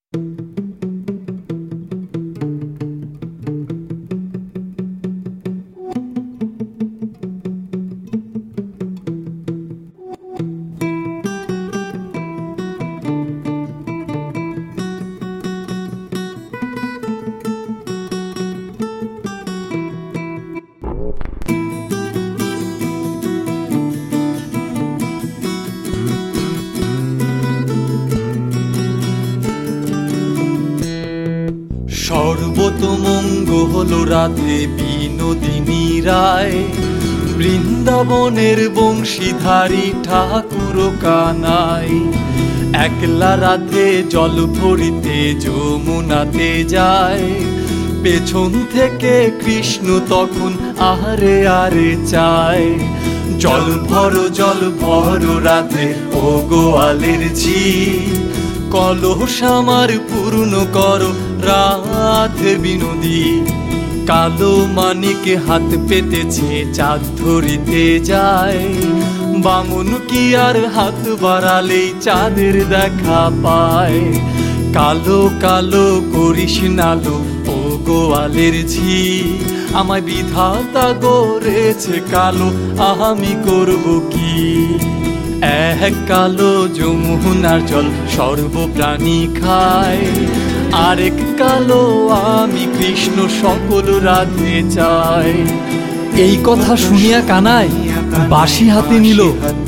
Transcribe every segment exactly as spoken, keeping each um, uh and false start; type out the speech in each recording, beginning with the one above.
সর্বতমঙ্গল রাধে বিনোদিনী রায়, বৃন্দাবনের বংশীধারী ঠাকুর কানাই। একলা রাধে জল ভরিতে যমুনাতে যায়, পেছন থেকে কৃষ্ণ তখন আহারে আরে চায়। জল ভর জল ভর রাধে ও গোয়ালের ঝি, কলস আমার পূর্ণ করো রাধে বিনোদী। কালো মানিকে হাত পেতেছে চাঁদ ধরিতে যায়, বামন কি আর হাত বাড়ালেই চাঁদের দেখা পায়। কালো কালো করিস নালো ও গোয়ালের ঝি, আমায় বিধাতা গড়েছে কালো, আমি করব কি। এক কালো যমুনার জল সর্বপ্রাণী খায়, আরেক কালো আমি কৃষ্ণ সকল রাধে চাই। এই কথা শুনিয়া কানাই বাঁশি হাতে নিল।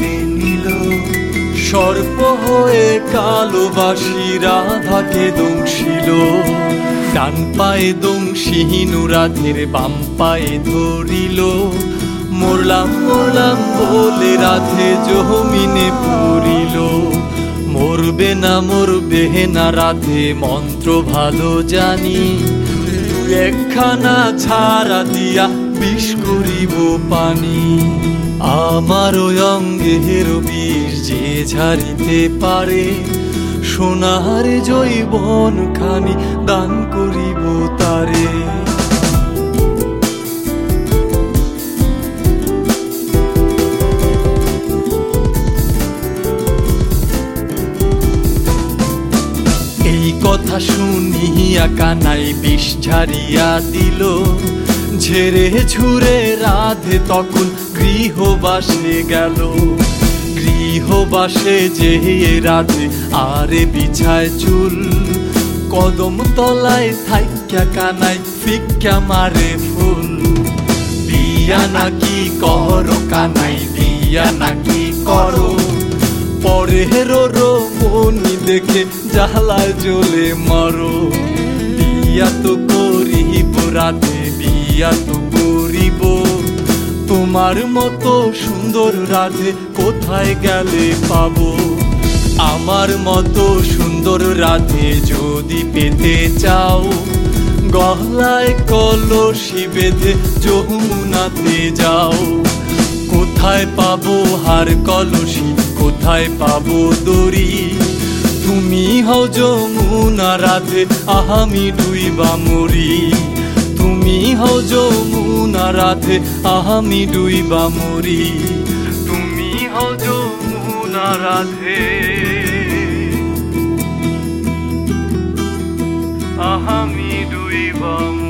সর্প হয়ে কালো বাঁশি রাধাকে দংশিল, ডান পায়ে দংশিহীন রাধের বাম পায়ে ধরিল। মরলাম মরলাম বলে রাধে জমিনে পড়িল, মরবে না মরবে না রাধে মন্ত্র ভালো জানি। একখানা ছাড়া দিয়া বিষ করিব পানি, আমার অঙ্গের বিষ যে ঝাড়িতে পারে, সোনার জৈবন খানি দান করিব তারে। এই কথা শুনিয়া কানাই বিষ ঝাড়িয়া দিল, ঝেড়ে ঝুরে রাধে তখন গৃহবাসে গেল। গৃহবাসে যে রাধে আরে বিছায় চুল, কদম তলায় থাইকা কানাই ফিক্কা মারে ফুল। বিয়া নাকি করো কানাই, বিয়া নাকি করো, পরের মনি দেখে জ্বালায় জ্বলে মরো। বিয়া তো করিব রাধে, বিয়া তো করিব, তোমার মতো সুন্দর রাধে কোথায় গেলে পাবো। আমার মতো সুন্দর রাধে যদি পেতে চাও, গলায় কলসি বেঁধে যমুনাতে যাও। কোথায় পাবো হার কলসি, কোথায় পাবো দড়ি, তুমি হও যমুনা রাধে আমি ডুইবা মরি। তুমি হও যমুনা রাধে আমি ডুইবা মরি, তুমি হও যমুনা রাধে আমি ডুইবা।